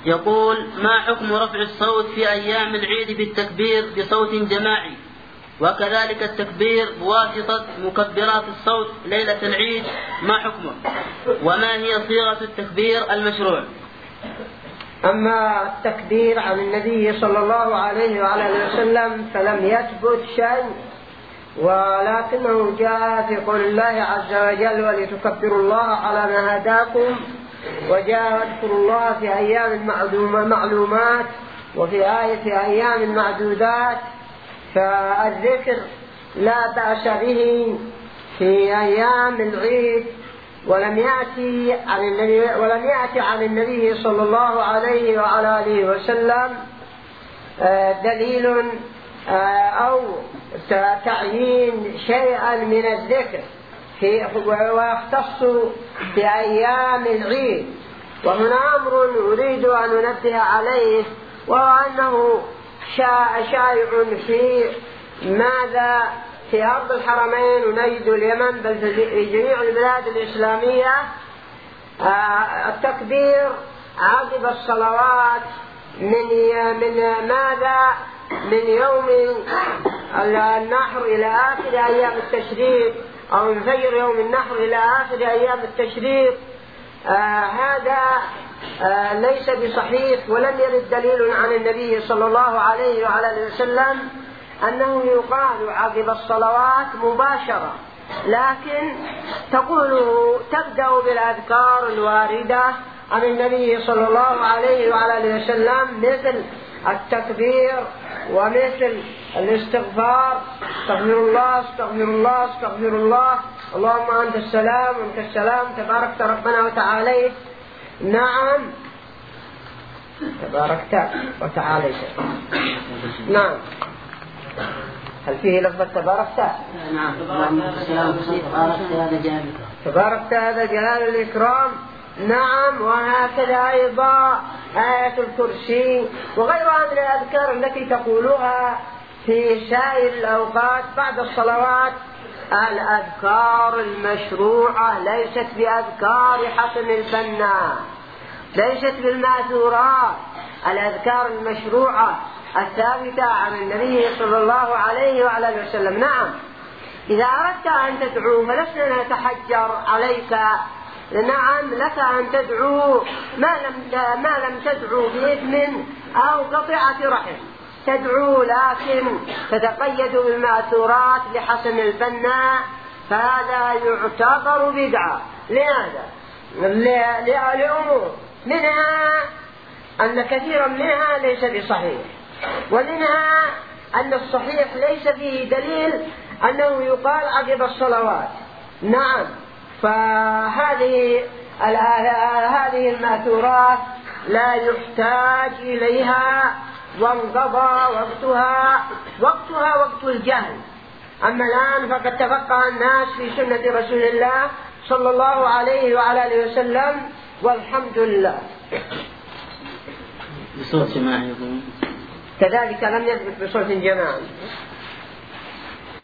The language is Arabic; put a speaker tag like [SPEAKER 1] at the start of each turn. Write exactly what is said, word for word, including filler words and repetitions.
[SPEAKER 1] يقول: ما حكم رفع الصوت في أيام العيد بالتكبير بصوت جماعي، وكذلك التكبير بواسطة مكبرات الصوت ليلة العيد، ما حكمه؟ وما هي صيغة التكبير المشروع؟
[SPEAKER 2] أما التكبير عن النبي صلى الله عليه وعلى وسلم فلم يثبت شيء، ولكنه جاء في قول الله عز وجل: ولتكبروا الله على ما هداكم، وجاء اذكروا الله في أيام معلومات، وفي آية في أيام معدودات. فالذكر لا بأس به في أيام العيد، ولم يأتي عن النبي ولم يأتي عن النبي صلى الله عليه وعلى آله وسلم دليل أو تعيين شيئا من الذكر في ويختص بأيام العيد. وهنا أمر أريد أن أنبه عليه، وهو أنه شائع في ماذا في أرض الحرمين ونجد اليمن، بل في جميع البلاد الإسلامية، التكبير عقب الصلوات من من ماذا من يوم النحر إلى آخر أيام التشريق، أو من فجر يوم النحر إلى آخر أيام التشريق. آه هذا آه ليس بصحيح، ولم يرد دليل عن النبي صلى الله عليه وعلى وسلم أنه يقال عقب الصلوات مباشرة، لكن تقوله تبدأ بالأذكار الواردة عن النبي صلى الله عليه وعلى وسلم، مثل التكبير ومثل الاستغفار: استغفر الله استغفر الله استغفر الله، اللهم أنت السلام وأنت السلام، تباركت ربنا وتعاليت. نعم، تباركت وتعاليت. نعم، هل فيه لفظة تباركت؟
[SPEAKER 1] نعم،
[SPEAKER 2] تباركت هذا جلال الإكرام. نعم، وهكذا أيضا آية الكرسي وغيرها من الأذكار التي تقولها في سائر الأوقات بعد الصلوات. الأذكار المشروعة ليست بأذكار حسن البنا، ليست بالمأثورات. الأذكار المشروعة الثابتة عن النبي صلى الله عليه وعلى وسلم. نعم، إذا أردت أن تدعو فلسنا نتحجر عليك. نعم، لك أن تدعو ما لم ما لم تدعو بإثم أو قطيعة رحم، تدعو لكن تتقيد بالمأثورات لحسن البنا، فهذا يعتبر بدعة. لماذا؟ لأمور، منها أن كثيرا منها ليس بصحيح، ومنها أن الصحيح ليس فيه دليل أنه يقال عقب الصلوات. نعم، فهذه هذه المأثورات لا يحتاج إليها، وانقضى وقتها وقتها وقت الجهل. أما الآن فقد تفقه الناس في سنة رسول الله صلى الله عليه وعلى آله وسلم، والحمد لله.
[SPEAKER 1] بصوت جماعي،
[SPEAKER 2] كذلك لم يثبت بصوت جماعي.